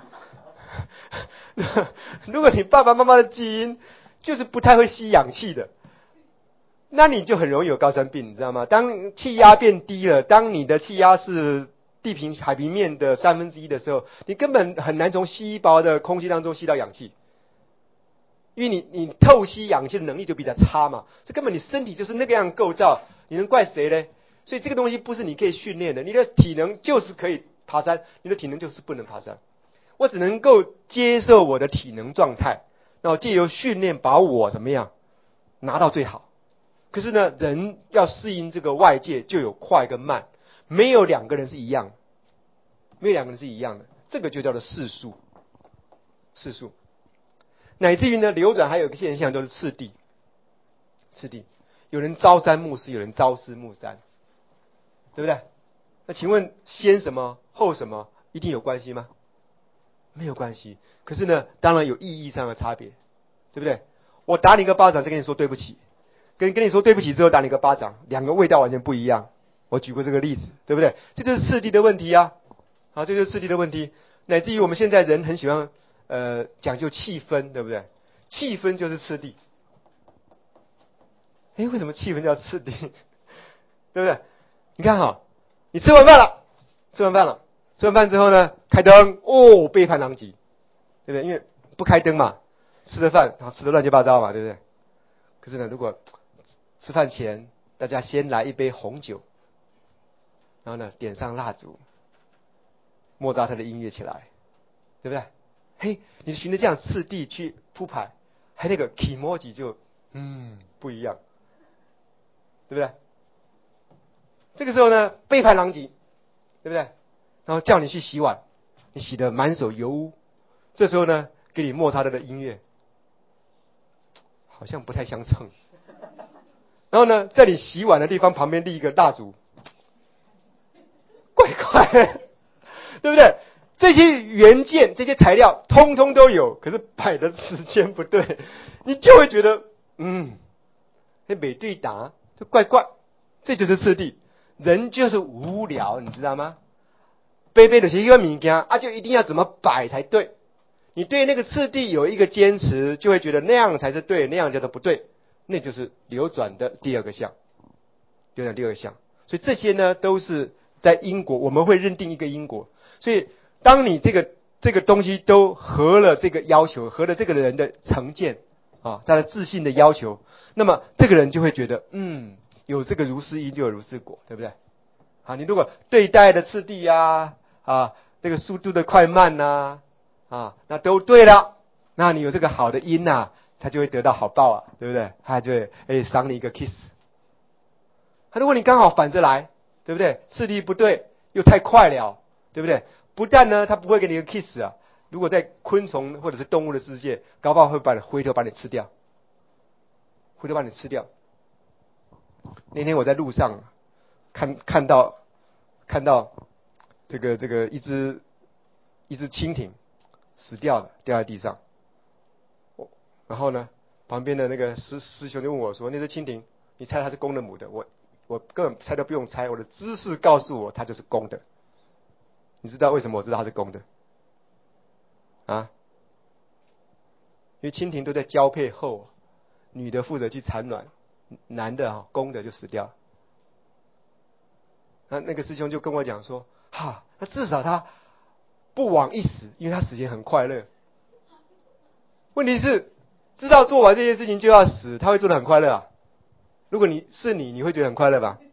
如果你爸爸妈妈的基因就是不太会吸氧气的，那你就很容易有高山病，你知道吗？当气压变低了，当你的气压是海平面的1/3的时候，你根本很难从稀薄的空气当中吸到氧气，因为你透吸氧气的能力就比较差嘛，这根本你身体就是那个样构造，你能怪谁呢？所以这个东西不是你可以训练的，你的体能就是可以爬山，你的体能就是不能爬山。我只能够接受我的体能状态，然后借由训练把我怎么样拿到最好。可是呢，人要适应这个外界就有快跟慢，没有两个人是一样的，没有两个人是一样的，这个就叫做世数。世数，乃至于呢，流转还有一个现象就是次第，次第，有人朝三暮四，有人朝四暮三，对不对？那请问先什么后什么，一定有关系吗？没有关系。可是呢，当然有意义上的差别，对不对？我打你一个巴掌，再跟你说对不起，跟你说对不起之后打你一个巴掌，两个味道完全不一样。我举过这个例子，对不对？这就是次第的问题啊！啊，这就是次第的问题，乃至于我们现在人很喜欢讲究气氛，对不对？气氛就是次第。哎，为什么气氛叫次第？对不对？你看哈，你吃完饭了，吃完饭之后呢，开灯，哦，杯盘狼藉，对不对？因为不开灯嘛，吃了饭，然后吃的乱七八糟嘛，对不对？可是呢，如果吃饭前大家先来一杯红酒，然后呢点上蜡烛，莫扎特的音乐起来，对不对？嘿，你循着这样次第去铺排，还那个 kimoji 就不一样，对不对？这个时候呢，杯盘狼藉，对不对？然后叫你去洗碗，你洗得满手油污，这时候呢，给你莫扎特的音乐，好像不太相称。然后呢，在你洗碗的地方旁边立一个蜡烛，怪怪的，对不对？这些元件、这些材料通通都有，可是摆的时间不对，你就会觉得那美对答就怪怪，这就是次第。人就是无聊，你知道吗？杯杯的是一个物件啊，就一定要怎么摆才对。你对那个次第有一个坚持，就会觉得那样才是对，那样叫做不对。那就是流转的第二个项，流转第二个项。所以这些呢，都是在因果，我们会认定一个因果。所以当你这个东西都合了这个要求，合了这个人的成见啊，他的自信的要求，那么这个人就会觉得，有这个如是因就有如是果，对不对？啊，你如果对待的次第这个速度的快慢那都对了，那你有这个好的因他就会得到好报啊，对不对？他就会赏你一个 kiss。如果你刚好反着来，对不对？次第不对，又太快了，对不对？不但呢，他不会给你一个 kiss 如果在昆虫或者是动物的世界，搞不好会回头把你吃掉，回头把你吃掉。那天我在路上看到这个一只蜻蜓死掉了，掉在地上。然后呢，旁边的那个师兄就问我说：“那只蜻蜓，你猜它是公的母的？”我根本猜都不用猜，我的知识告诉我它就是公的。你知道为什么我知道它是公的？因为蜻蜓都在交配后，女的负责去产卵，男的公的就死掉。那个师兄就跟我讲说：“那至少他不枉一死，因为他死前很快乐。问题是，知道做完这些事情就要死，他会做得很快乐如果你会觉得很快乐吧？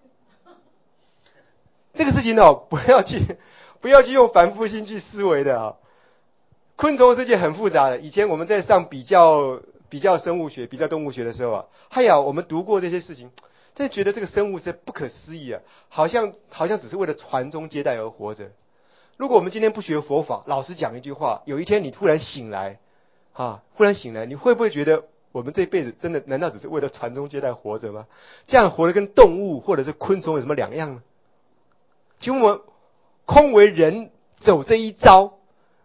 这个事情不要去用凡夫心去思维的昆虫世界很复杂的。以前我们在上比较生物学、比较动物学的时候我们读过这些事情，真的觉得这个生物是不可思议好像只是为了传宗接代而活着。如果我们今天不学佛法，老实讲一句话，有一天你突然醒来你会不会觉得我们这辈子真的难道只是为了传宗接代活着吗？这样活得跟动物或者是昆虫有什么两样呢？请问我们空为人走这一招，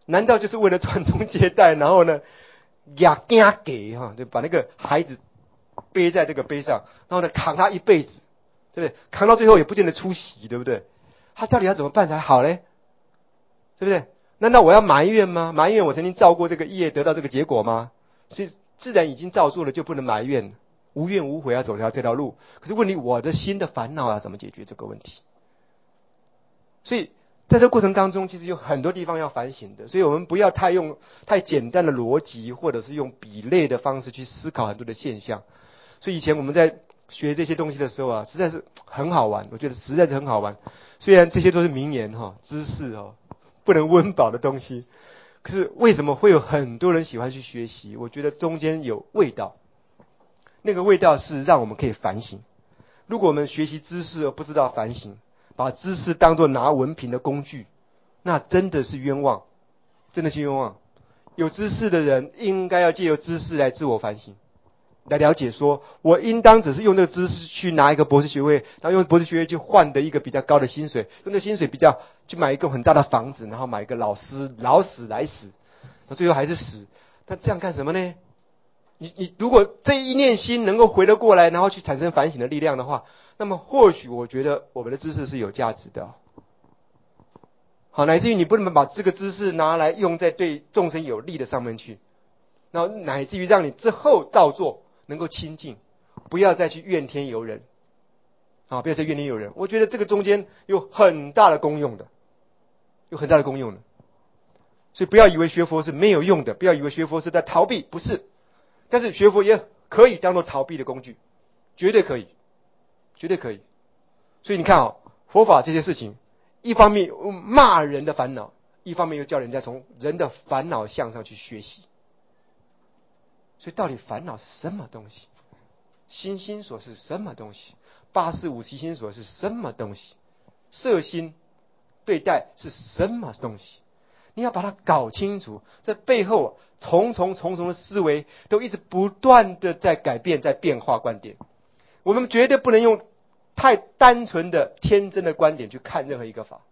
难道就是为了传宗接代，然后呢，压惊给哈，就把那个孩子背在这个背上，然后呢扛他一辈子，对不对？扛到最后也不见得出息，对不对？他到底要怎么办才好嘞？对不对？难道我要埋怨吗？埋怨我曾经造过这个业，得到这个结果吗？是自然已经造作了，就不能埋怨，无怨无悔要走这条路。可是问题，我的心的烦恼要怎么解决这个问题？所以在这个过程当中，其实有很多地方要反省的。所以我们不要用太简单的逻辑，或者是用比类的方式去思考很多的现象。所以以前我们在学这些东西的时候啊，实在是很好玩，我觉得实在是很好玩。虽然这些都是名言哈、知识哦，不能温饱的东西，可是为什么会有很多人喜欢去学习？我觉得中间有味道，那个味道是让我们可以反省。如果我们学习知识而不知道反省，把知识当作拿文凭的工具，那真的是冤枉，真的是冤枉。有知识的人应该要借由知识来自我反省，来了解说，我应当只是用这个知识去拿一个博士学位，然后用博士学位去换得一个比较高的薪水，用这个薪水比较去买一个很大的房子，然后买一个老师，老死来死，那最后还是死。那这样干什么呢？你如果这一念心能够回得过来，然后去产生反省的力量的话，那么或许我觉得我们的知识是有价值的。好，乃至于你不能把这个知识拿来用在对众生有利的上面去，然后乃至于让你之后造作能够清净，不要再去怨天尤人，啊，不要再怨天尤人。我觉得这个中间有很大的功用的，有很大的功用的。所以不要以为学佛是没有用的，不要以为学佛是在逃避，不是。但是学佛也可以当做逃避的工具，绝对可以，绝对可以。所以你看啊，佛法这些事情，一方面骂人的烦恼，一方面又叫人家从人的烦恼向上去学习。所以到底烦恼是什么东西？心心所是什么东西？八识五习心所是什么东西？色心对待是什么东西？你要把它搞清楚，这背后重重的思维都一直不断的在改变，在变化观点。我们绝对不能用太单纯的天真的观点去看任何一个法。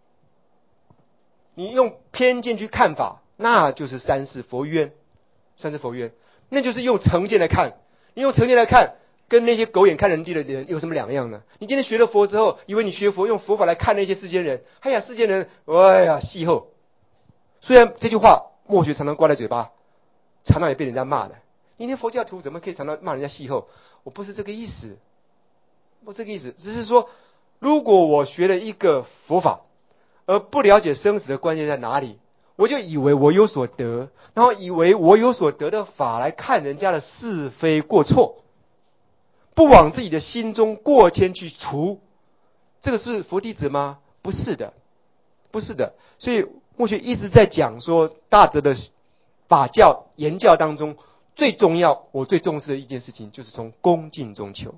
你用偏见去看法，那就是三世佛冤，三世佛冤，那就是用成见来看。你用成见来看，跟那些狗眼看人低的人有什么两样呢？你今天学了佛之后，以为你学佛用佛法来看那些世间人，哎呀，世间人，哎呀，戏后。虽然这句话默许常常挂在嘴巴，常常也被人家骂的。今天佛教徒怎么可以常常骂人家戏后？我不是这个意思，不是这个意思，只是说，如果我学了一个佛法，而不了解生死的关键在哪里，我就以为我有所得，然后以为我有所得的法来看人家的是非过错，不往自己的心中过谦去除，这个是佛弟子吗？不是的，不是的。所以默许一直在讲说，大德的法教言教当中，最重要，我最重视的一件事情，就是从恭敬中求。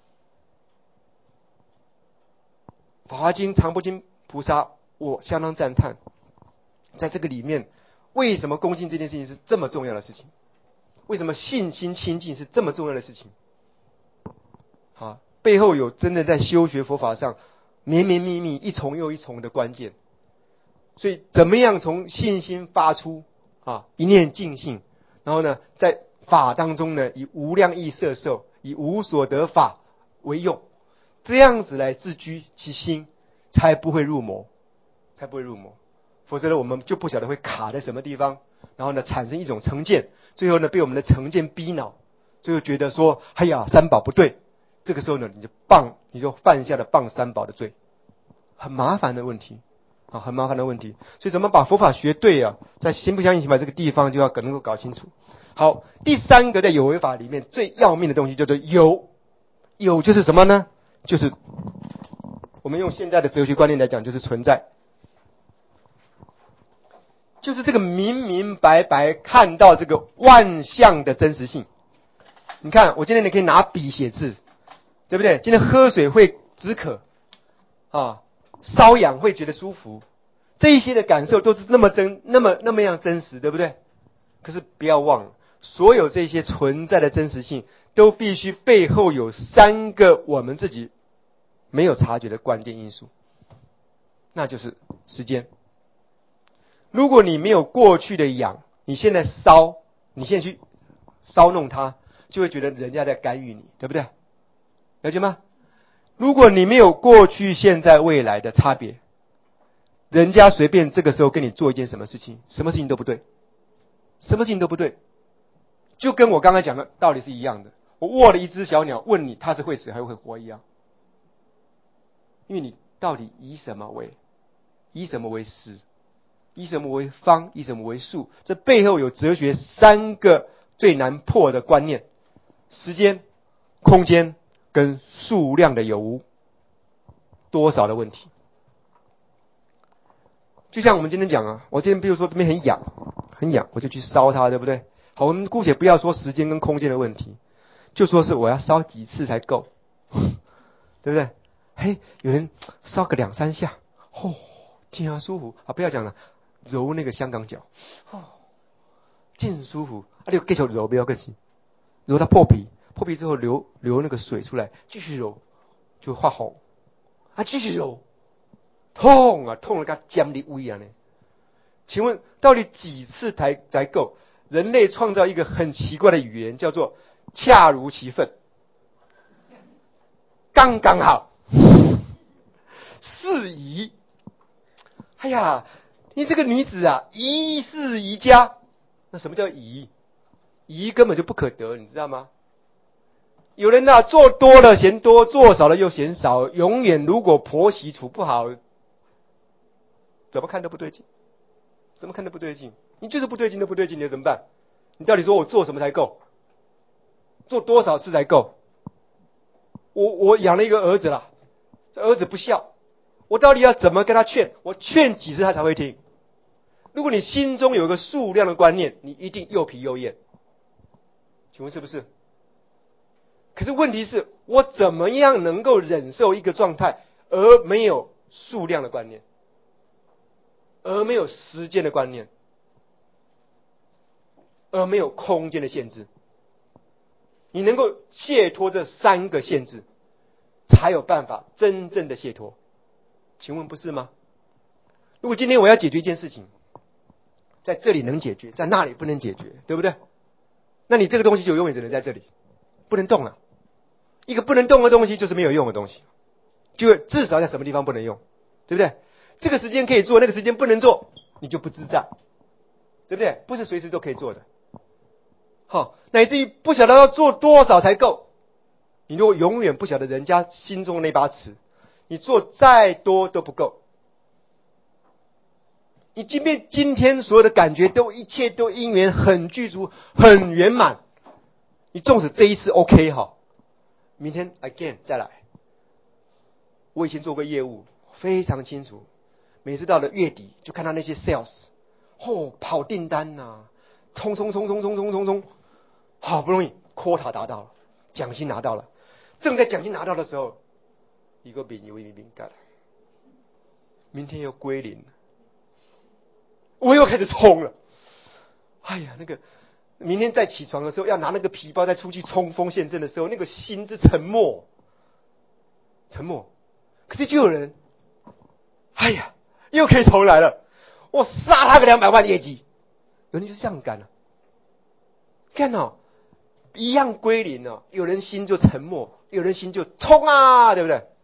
法华经、常不经菩萨，我相当赞叹，在这个里面，为什么恭敬这件事情是这么重要的事情？为什么信心清净是这么重要的事情？啊，背后有真的在修学佛法上绵绵密密一重又一重的关键。所以怎么样从信心发出啊，一念净性，然后呢，在法当中呢，以无量义摄受，以无所得法为用，这样子来自居其心，才不会入魔，才不会入魔。否则呢，我们就不晓得会卡在什么地方，然后呢，产生一种成见，最后呢，被我们的成见逼恼，最后觉得说，哎呀，三宝不对，这个时候呢，你就犯下了谤三宝的罪，很麻烦的问题。啊，很麻烦的问题，所以怎么把佛法学对啊？在心不相应行法这个地方就要能够搞清楚。好，第三个在有为法里面最要命的东西叫做有，有就是什么呢？就是我们用现在的哲学观念来讲，就是存在，就是这个明明白白看到这个万象的真实性。你看，我今天你可以拿笔写字，对不对？今天喝水会止渴啊。瘙痒会觉得舒服，这一些的感受都是那么样真实，对不对？可是不要忘了，所有这些存在的真实性，都必须背后有三个我们自己没有察觉的关键因素，那就是时间。 如果你没有过去的痒，你现在去骚弄他，就会觉得人家在干预你，对不对？了解吗？如果你没有过去、现在、未来的差别，人家随便这个时候跟你做一件什么事情，什么事情都不对，什么事情都不对，就跟我刚才讲的道理是一样的。我握了一只小鸟，问你它是会死还是会活一样，因为你到底以什么为实，以什么为方，以什么为数，这背后有哲学3个最难破的观念：时间、空间跟数量的有无，多少的问题。就像我们今天讲啊，我今天比如说这边很痒，我就去烧它，对不对？好，我们姑且不要说时间跟空间的问题，就说是我要烧几次才够，对不对？嘿，有人烧个2、3下，真舒服啊！不要讲了，揉那个香港脚，真舒服啊！你继续揉，不要更新，揉它破皮之后流那个水出来，继续揉就发红啊，继续揉。痛了跟尖的胃啊呢？请问到底几次才够？人类创造一个很奇怪的语言，叫做恰如其分，刚刚好，适宜。哎呀，你这个女子啊，宜室宜家。那什么叫宜？宜根本就不可得，你知道吗？有人啊，做多了嫌多，做少了又嫌少，永远如果婆媳处不好，怎么看都不对劲，你就是不对劲，你要怎么办？你到底说我做什么才够？做多少次才够？我养了一个儿子了，这儿子不孝，我到底要怎么跟他劝？我劝几次他才会听？如果你心中有一个数量的观念，你一定又皮又厌。请问是不是？可是问题是我怎么样能够忍受一个状态，而没有数量的观念，而没有时间的观念，而没有空间的限制？你能够解脱这3个限制，才有办法真正的解脱。请问不是吗？如果今天我要解决一件事情，在这里能解决，在那里不能解决，对不对？那你这个东西就永远只能在这里，不能动了。一个不能动的东西就是没有用的东西，就至少在什么地方不能用，对不对？这个时间可以做，那个时间不能做，你就不自在，对不对？不是随时都可以做的。好，乃至于不晓得要做多少才够，你如果永远不晓得人家心中的那把尺，你做再多都不够。你即便今天所有的感觉一切都因缘很具足很圆满，你纵使这一次 OK 好，明天 again 再来。我以前做过业务，非常清楚，每次到了月底就看到那些 sales 跑订单啊，冲，好不容易 quota 达到了，奖金拿到了，正在奖金拿到的时候，一个饼干了，明天又归零了，我又开始冲了。哎呀，那个明天再起床的时候，要拿那个皮包再出去冲锋陷阵的时候，那个心之沉默。可是就有人，哎呀，又可以重来了，我杀他个200万业绩。有人就这样干了，看哦，一样归零哦。有人心就沉默，有人心就冲啊，对不对？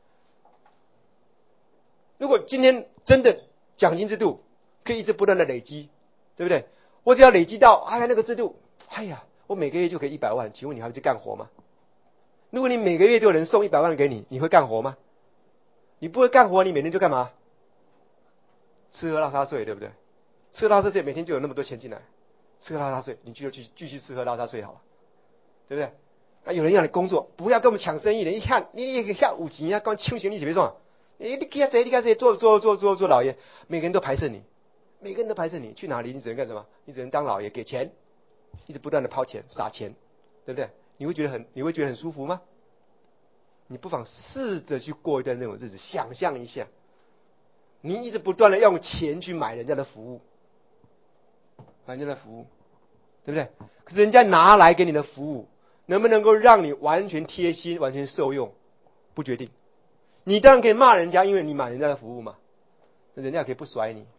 如果今天真的奖金制度可以一直不断的累积，对不对？我只要累积到那个制度，我每个月就可以100万，请问你还会去干活吗？如果你每个月都有人送100万给你，你会干活吗？你不会干活，你每天就干嘛？吃喝拉撒睡，对不对？吃喝拉撒睡，每天就有那么多钱进来，吃喝拉撒睡，你就继续吃喝拉撒睡好了，对不对？有人让你工作，不要跟我们抢生意的，你看你有钱啊，光抢生意是别说，你干谁做老爷，每个人都排斥你，去哪里你只能干什么？你只能当老爷，给钱，一直不断的抛钱撒钱，对不对？你会觉得很舒服吗？你不妨试着去过一段那种日子，想象一下，你一直不断的用钱去买人家的服务，对不对？可是人家拿来给你的服务，能不能够让你完全贴心、完全受用，不决定。你当然可以骂人家，因为你买人家的服务嘛，人家也可以不甩你，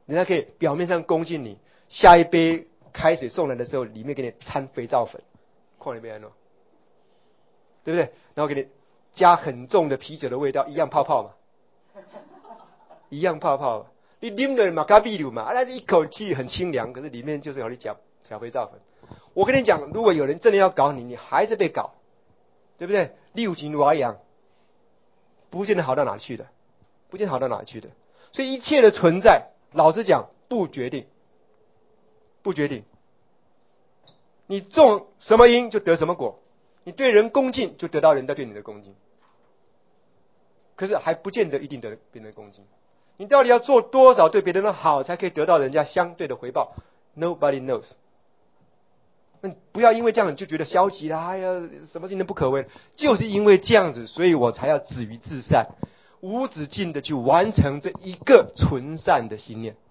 人家可以表面上恭敬你，下一杯开水送来的时候，里面给你掺肥皂粉，看你没安喏，对不对？然后给你加很重的啤酒的味道，一样泡泡嘛，一样泡泡。你啉了马咖啡流嘛，那一口气很清凉，可是里面就是有你加小肥皂粉。我跟你讲，如果有人真的要搞你，你还是被搞，对不对？六斤瓦养，不见得好到哪去的，不见得好到哪去的。所以一切的存在，老实讲，不决定，不决定。你种什么因就得什么果，你对人恭敬就得到人家对你的恭敬，可是还不见得一定得别人的恭敬。你到底要做多少对别人的好，才可以得到人家相对的回报 ？Nobody knows。那你不要因为这样你就觉得消极啦，哎呀，什么事情都不可为，就是因为这样子，所以我才要止于至善，无止境的去完成这一个纯善的心念，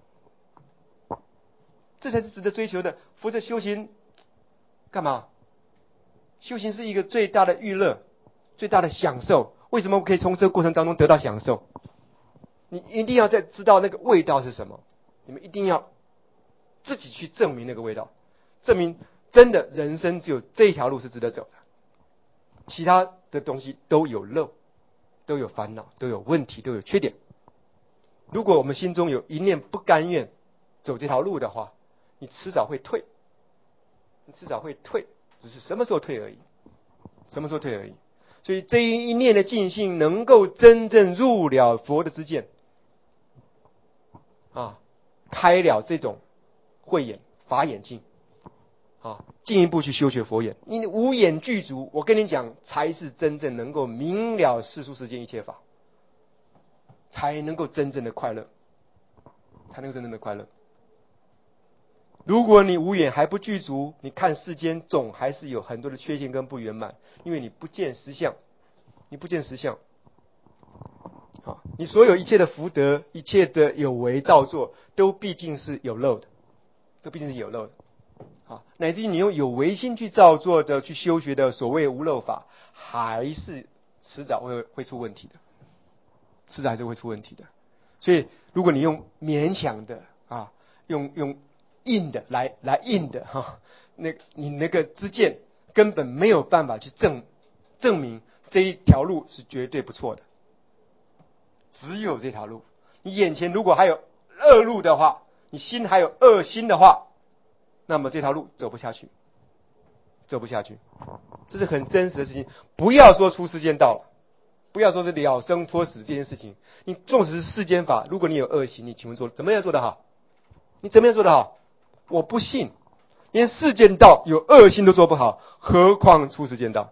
这才是值得追求的。否则修行干嘛？修行是一个最大的娱乐，最大的享受。为什么可以从这个过程当中得到享受？你一定要再知道那个味道是什么，你们一定要自己去证明那个味道，证明真的人生只有这一条路是值得走的，其他的东西都有漏，都有烦恼，都有问题，都有缺点。如果我们心中有一念不甘愿走这条路的话，你迟早会退，你迟早会退，只是什么时候退而已，什么时候退而已。所以这一念的尽性能够真正入了佛的知见啊，开了这种慧眼法眼睛啊，进一步去修学佛眼。你无眼具足，我跟你讲，才是真正能够明了世俗世间一切法，才能够真正的快乐，才能够真正的快乐。如果你无眼还不具足，你看世间总还是有很多的缺陷跟不圆满，因为你不见实相，你不见实相。好，你所有一切的福德，一切的有为造作，都毕竟是有漏的，都毕竟是有漏的。好，乃至于你用有为心去造作的、去修学的所谓无漏法，还是迟早会出问题的，迟早还是会出问题的。所以，如果你用勉强的啊，用硬的来硬的哈，你那个知见根本没有办法去证明这一条路是绝对不错的。只有这条路，你眼前如果还有恶路的话，你心还有恶心的话，那么这条路走不下去，走不下去，这是很真实的事情。不要说出世间道了，不要说是了生脱死这件事情，你纵使是世间法，如果你有恶行，你请问怎么样做得好？你怎么样做得好？我不信，连世间道有恶心都做不好，何况出世间道？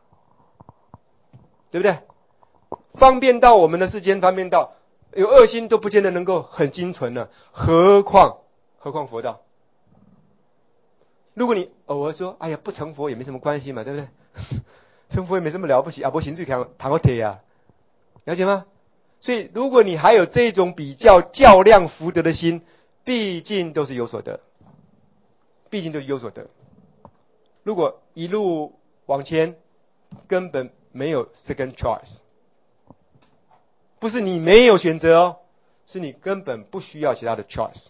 对不对？方便到我们的世间方便到有恶心都不见得能够很精纯了，何况佛道？如果你偶尔说，哎呀，不成佛也没什么关系嘛，对不对？成佛也没什么了不起啊，不行就谈个铁啊，了解吗？所以，如果你还有这种比较较量福德的心，毕竟都是有所得，毕竟都是有所得。如果一路往前，根本没有 second choice。不是你没有选择哦，是你根本不需要其他的 choice，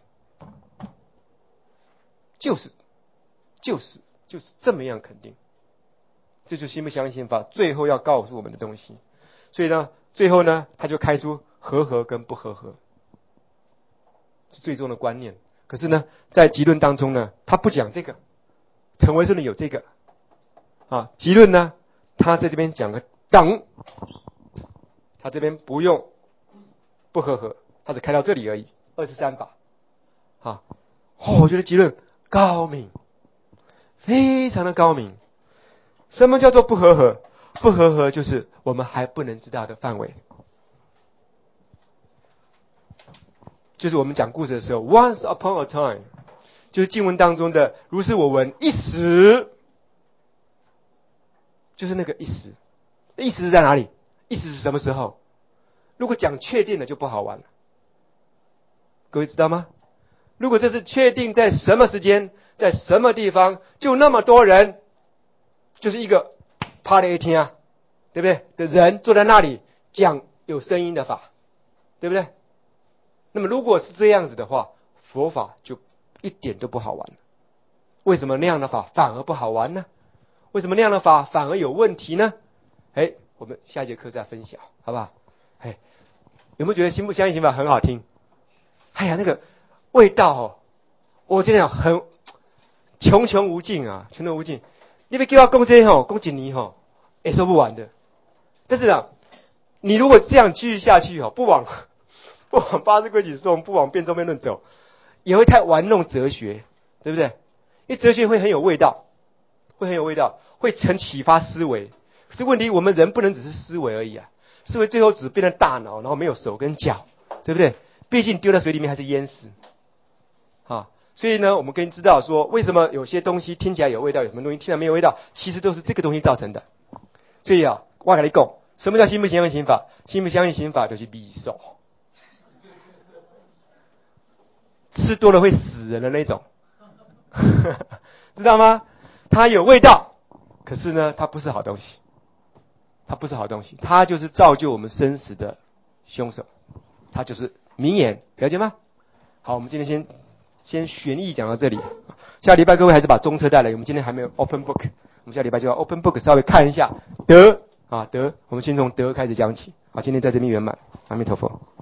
就是这么样肯定，这就是信不相信法最后要告诉我们的东西。所以呢，最后呢，他就开出和合跟不和合是最终的观念。可是呢，在集论当中呢，他不讲这个，成为说你有这个啊，集论呢，他在这边讲个等。他这边不用不和合，他只开到这里而已，23法。啊，我觉得结论高明，非常的高明。什么叫做不和合？不和合就是我们还不能知道的范围，就是我们讲故事的时候 ，once upon a time， 就是经文当中的如是我闻一时，就是那个一时，一时是在哪里？意思是什么时候？如果讲确定了就不好玩了，各位知道吗？如果这是确定在什么时间，在什么地方，就那么多人，就是一个趴在一听啊，对不对？的人坐在那里讲有声音的法，对不对？那么如果是这样子的话， 佛法就一点都不好玩。为什么那样的法反而不好玩呢？为什么那样的法反而有问题呢？我们下一节课再分享，好不好？有没有觉得相信刑法很好听？那个味道我真的很穷穷无尽啊，穷穷无尽。你别叫我讲这讲一年也说不完的。但是你如果这样继续下去不往八字规矩颂，不往辩中辩论走，也会太玩弄哲学，对不对？因为哲学会很有味道，会成启发思维。可是问题，我们人不能只是思维而已啊，思维最后只变成大脑，然后没有手跟脚，对不对？毕竟丢在水里面还是淹死所以呢，我们可以知道说，为什么有些东西听起来有味道，有什么东西听起来没有味道，其实都是这个东西造成的。所以我跟你讲，什么叫信不相信刑法？信不相信刑法就是秘术，吃多了会死人的那种，知道吗？它有味道，可是呢，它不是好东西，它就是造就我们生死的凶手，它就是名言，了解吗？好，我们今天先玄义讲到这里，下礼拜各位还是把中车带来，我们今天还没有 open book， 我们下礼拜就要 open book 稍微看一下德，我们先从德开始讲起。好，今天在这边圆满，阿弥陀佛。